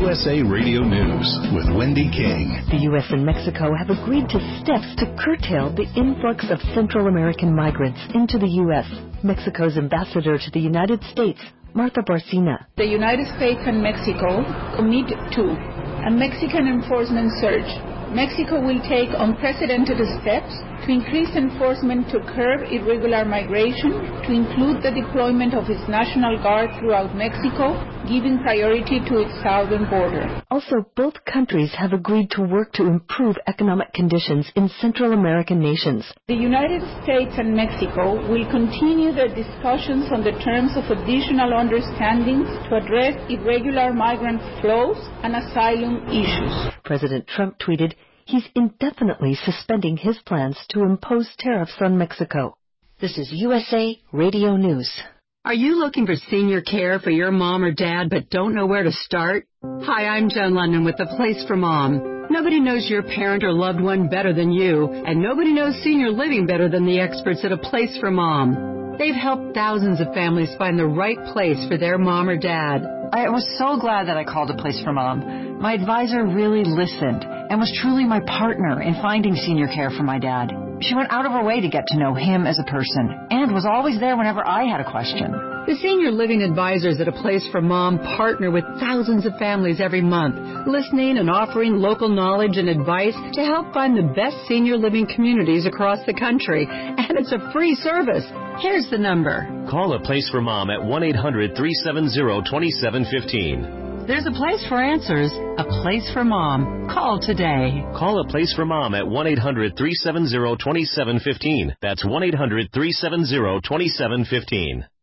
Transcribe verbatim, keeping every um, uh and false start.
U S A Radio News with Wendy King. The U S and Mexico have agreed to steps to curtail the influx of Central American migrants into the U S. Mexico's ambassador to the United States, Martha Barcina. The United States and Mexico commit to a Mexican enforcement surge. Mexico will take unprecedented steps to increase enforcement to curb irregular migration, to include the deployment of its National Guard throughout Mexico, giving priority to its southern border. Also, both countries have agreed to work to improve economic conditions in Central American nations. The United States and Mexico will continue their discussions on the terms of additional understandings to address irregular migrant flows and asylum issues. President Trump tweeted he's indefinitely suspending his plans to impose tariffs on Mexico. This is U S A Radio News. Are you looking for senior care for your mom or dad but don't know where to start? Hi, I'm Joan London with The Place for Mom. Nobody knows your parent or loved one better than you, and nobody knows senior living better than the experts at A Place for Mom. They've helped thousands of families find the right place for their mom or dad. I was so glad that I called A Place for Mom. My advisor really listened and was truly my partner in finding senior care for my dad. She went out of her way to get to know him as a person and was always there whenever I had a question. The senior living advisors at A Place for Mom partner with thousands of families every month, listening and offering local knowledge and advice to help find the best senior living communities across the country. And it's a free service. Here's the number. Call A Place for Mom at one eight hundred, three seven zero, two seven one five. There's a place for answers, a place for mom. Call today. Call A Place for Mom at one eight hundred, three seven zero, two seven one five. That's one eight hundred, three seven zero, two seven one five.